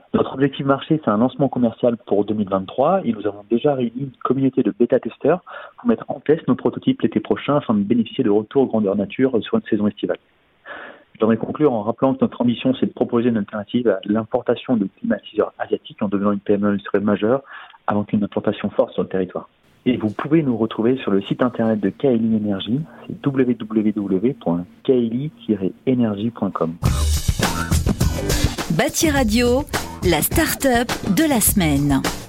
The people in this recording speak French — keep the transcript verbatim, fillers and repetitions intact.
Notre objectif marché, c'est un lancement commercial pour deux mille vingt-trois et nous avons déjà réuni une communauté de bêta-testeurs pour mettre en test nos prototypes l'été prochain afin de bénéficier de retours grandeur nature sur une saison estivale. Je voudrais conclure en rappelant que notre ambition, c'est de proposer une alternative à l'importation de climatiseurs asiatiques en devenant une P M E industrielle majeure avant qu'une implantation forte sur le territoire. Et vous pouvez nous retrouver sur le site internet de Kaeli Energy, c'est w w w point kaeli tiret energy point com. Bâti Radio, la start-up de la semaine.